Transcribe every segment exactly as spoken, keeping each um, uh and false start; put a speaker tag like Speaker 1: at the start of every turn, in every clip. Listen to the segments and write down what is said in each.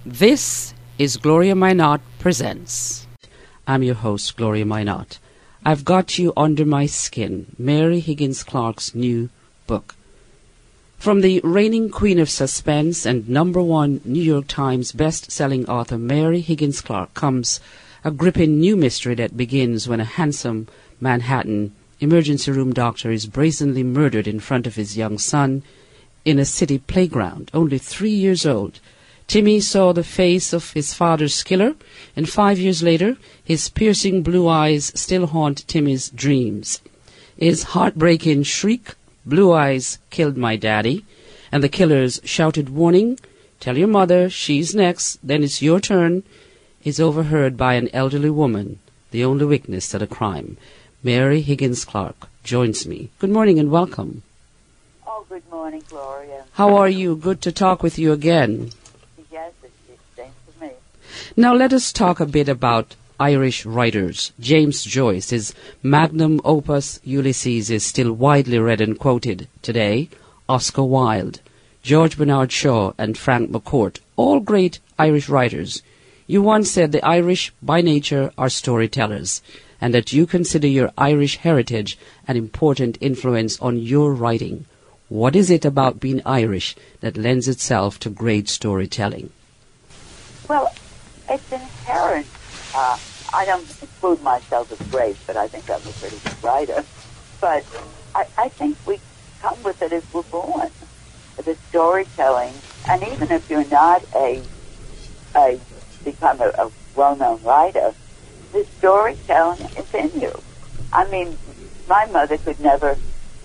Speaker 1: This is Gloria Minot Presents. I'm your host, Gloria Minot. I've got you under my skin, Mary Higgins Clark's new book. From the reigning queen of suspense and number one New York Times best-selling author Mary Higgins Clark comes a gripping new mystery that begins when a handsome Manhattan emergency room doctor is brazenly murdered in front of his young son in a city playground, only three years old. Timmy saw the face of his father's killer, and five years later, his piercing blue eyes still haunt Timmy's dreams. His heartbreaking shriek, "Blue eyes killed my daddy," and the killer's shouted warning, "Tell your mother she's next, then it's your turn," is overheard by an elderly woman, the only witness to the crime. Mary Higgins Clark joins me. Good morning and welcome.
Speaker 2: Oh, good morning, Gloria.
Speaker 1: How are you? Good to talk with you again.
Speaker 2: Yes, it's the same for me.
Speaker 1: Now let us talk a bit about Irish writers. James Joyce, his magnum opus Ulysses, is still widely read and quoted today. Oscar Wilde, George Bernard Shaw, and Frank McCourt, all great Irish writers. You once said the Irish, by nature, are storytellers, and that you consider your Irish heritage an important influence on your writing. What is it about being Irish that lends itself to great storytelling?
Speaker 2: Well, it's inherent. Uh, I don't include myself as great, but I think I'm a pretty good writer. But I, I think we come with it as we're born. The storytelling, and even if you're not a, a become a, a well-known writer, the storytelling is in you. I mean, my mother could never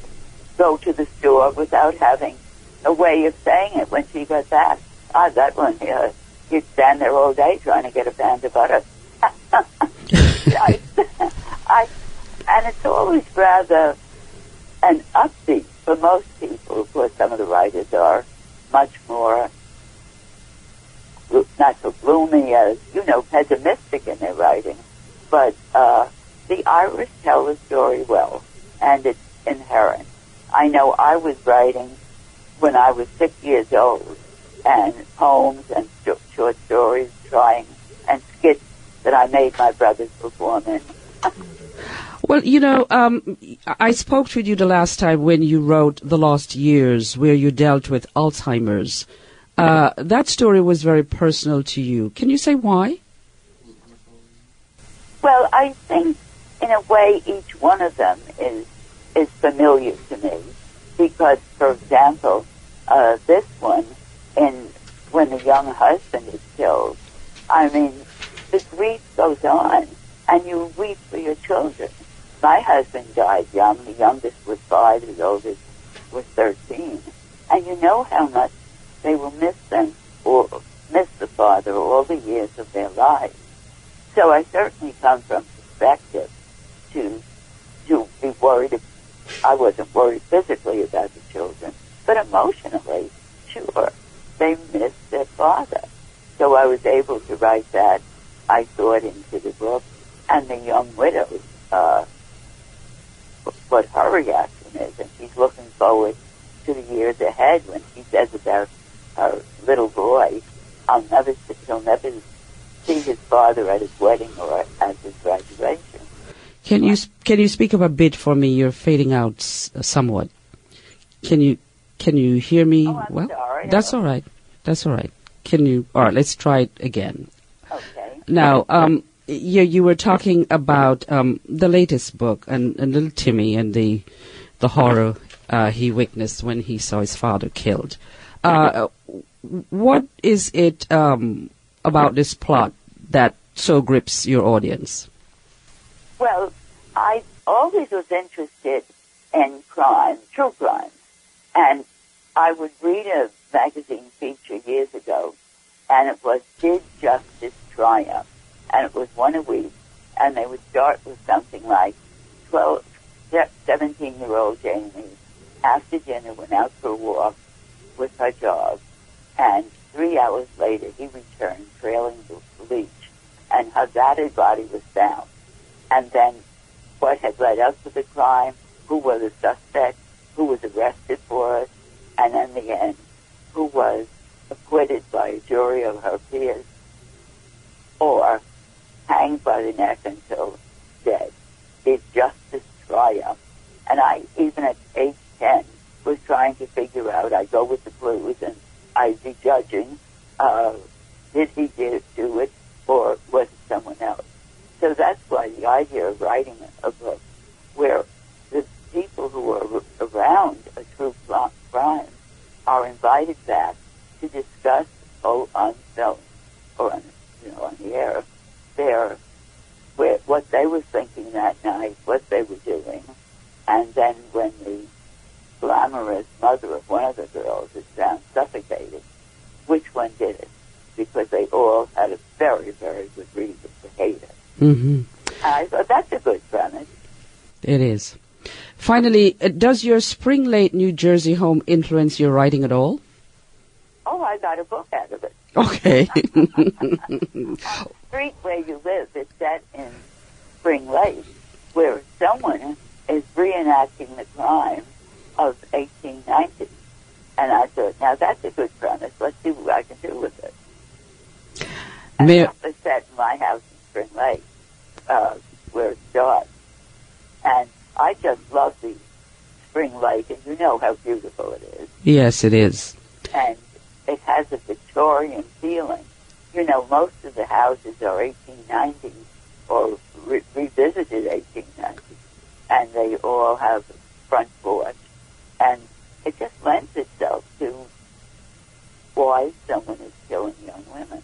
Speaker 2: go to the store without having a way of saying it when she got back. Ah, that one here. You'd stand there all day trying to get a pound of butter. I, I, and it's always rather an upbeat for most people. Of course, some of the writers are much more, not so gloomy as, you know, pessimistic in their writing. But uh, the Irish tell the story well, and it's inherent. I know I was writing when I was six years old, and poems and st- short stories, trying, and skits that I made my brothers perform in.
Speaker 1: Well, you know, um, I spoke with you the last time when you wrote The Lost Years, where you dealt with Alzheimer's. Uh, that story was very personal to you. Can you say why?
Speaker 2: Well, I think, in a way, each one of them is is familiar to me, because, for example, uh, this one, in when the young husband is killed, I mean, the grief goes on, and you weep for your children. My husband died young. The youngest was five, the oldest was thirteen. And you know how much they will miss them, or miss the father all the years of their lives. So I certainly come from perspective to to be worried. I wasn't worried physically about the children, but emotionally, sure, they missed their father. So I was able to write that, I thought, into the book. And the young widow, uh, what her reaction is, and she's looking forward to the years ahead when she says about her little boy, I'll never, he'll never see his father at his wedding or at his graduation.
Speaker 1: Can you can you speak up a bit for me? You're fading out s- somewhat. Can you can you hear me
Speaker 2: Oh, I'm
Speaker 1: well?
Speaker 2: sorry.
Speaker 1: That's all right. That's all right. Can you? All right. Let's try it again.
Speaker 2: Okay.
Speaker 1: Now, um, you you were talking about um, the latest book and, and little Timmy and the the horror uh, he witnessed when he saw his father killed. Uh, what is it um, about this plot that so grips your audience?
Speaker 2: Well, I always was interested in crime, true crime. And I would read a magazine feature years ago, and it was Did Justice Triumph? And it was one a week, and they would start with something like twelve, seventeen-year-old Jamie, after dinner, went out for a walk with her dog, and three hours later he returned trailing the bleach, and her battered body was found. And then what had led up to the crime, who were the suspects, who was arrested for it, and in the end, who was acquitted by a jury of her peers or hanged by the neck until dead. Did justice triumph? And I, even at age ten, was trying to figure out, I'd go with the clues and I'd be judging, uh, did he do, do it or was it someone else? So that's why the idea of writing a book where the people who are around a true crime are invited back to discuss oh, on film or on, you know, on the air their, where, what they were thinking that night, what they were doing, and then when the glamorous mother of one of the girls is found suffocated, which one did it? Because they all had a very, very good reason to hate it.
Speaker 1: Mm-hmm.
Speaker 2: And I thought that's a good premise.
Speaker 1: It is. Finally, uh, does your Spring Lake, New Jersey home influence your writing at all?
Speaker 2: Oh, I got a book out of it.
Speaker 1: Okay.
Speaker 2: The street where you live is set in Spring Lake, where someone is reenacting the crime of eighteen ninety. And I thought, now that's a good premise. Let's see what I can do with it. And
Speaker 1: May-
Speaker 2: that was set in my house in Spring Lake, uh, where it starts. And I just love the Spring Lake, and you know how beautiful it is.
Speaker 1: Yes, it is.
Speaker 2: And it has a Victorian feeling. You know, most of the houses are eighteen ninety or re- revisited eighteen ninety, and they all have a front porch. And it just lends itself to why someone is killing young women.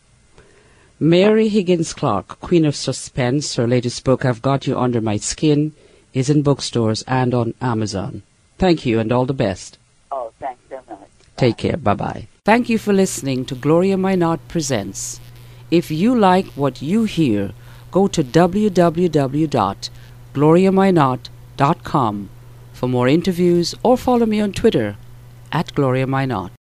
Speaker 1: Mary Higgins Clark, Queen of Suspense, her latest book, I've Got You Under My Skin, is in bookstores and on Amazon. Thank you and all the best.
Speaker 2: Oh, thanks so much.
Speaker 1: Take care. Bye-bye. Thank you for listening to Gloria Minot Presents. If you like what you hear, go to w w w dot gloria minot dot com for more interviews or follow me on Twitter at Gloria Minot.